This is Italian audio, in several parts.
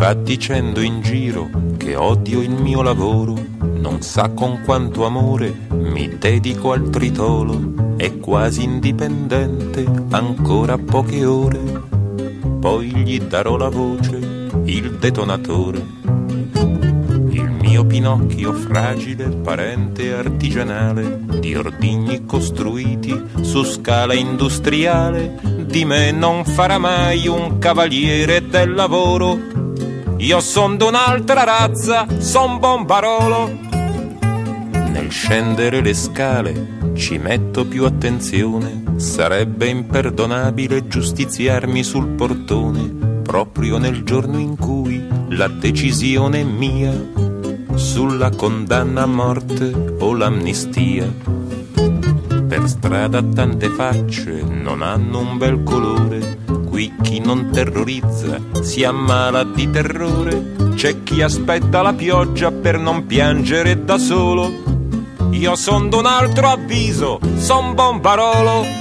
va dicendo in giro che odio il mio lavoro, non sa con quanto amore mi dedico al tritolo, è quasi indipendente, ancora poche ore, poi gli darò la voce, il detonatore. Il mio Pinocchio fragile, parente artigianale, di ordigni costruiti su scala industriale, di me non farà mai un cavaliere del lavoro. Io son d'un'altra razza, son Bombarolo. Nel scendere le scale ci metto più attenzione, sarebbe imperdonabile giustiziarmi sul portone, proprio nel giorno in cui la decisione è mia sulla condanna a morte o l'amnistia. Per strada tante facce non hanno un bel colore, qui chi non terrorizza si ammala di terrore, c'è chi aspetta la pioggia per non piangere da solo. Io son d'un altro avviso, son Bombarolo.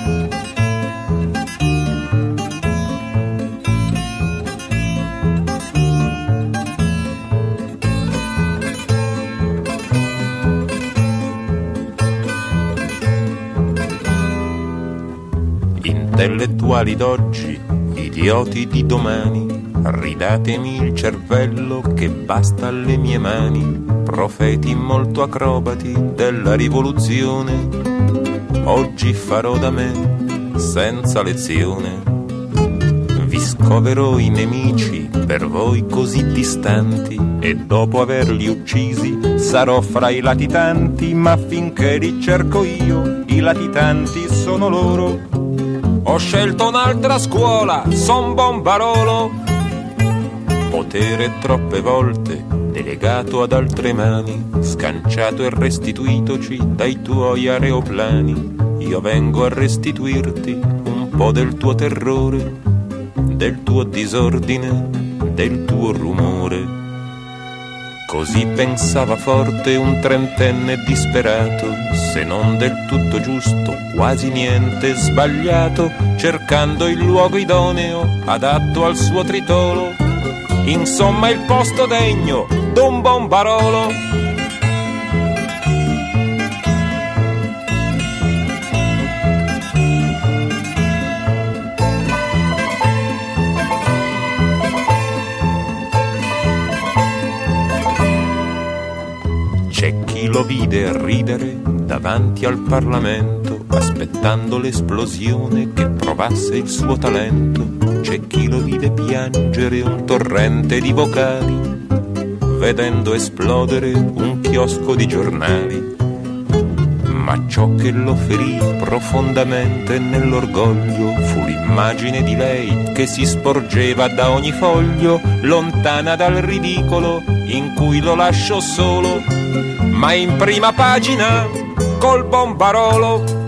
Intellettuali d'oggi, idioti di domani, ridatemi il cervello che basta alle mie mani. Profeti molto acrobati della rivoluzione, oggi farò da me senza lezione. Vi scoverò i nemici per voi così distanti, e dopo averli uccisi sarò fra i latitanti, ma finché li cerco io i latitanti sono loro. Ho scelto un'altra scuola, son Bombarolo. Potere troppe volte delegato ad altre mani, scanciato e restituitoci dai tuoi aeroplani. Io vengo a restituirti un po' del tuo terrore, del tuo disordine, del tuo rumore. Così pensava forte un trentenne disperato, se non del tutto giusto, quasi niente sbagliato, cercando il luogo idoneo, adatto al suo tritolo. Insomma il posto degno d'un Bombarolo. C'è chi lo vide ridere davanti al Parlamento, aspettando l'esplosione che provasse il suo talento. C'è chi lo vide piangere un torrente di vocali, vedendo esplodere un chiosco di giornali. Ma ciò che lo ferì profondamente nell'orgoglio fu l'immagine di lei che si sporgeva da ogni foglio, lontana dal ridicolo in cui lo lasciò solo, ma in prima pagina col Bombarolo.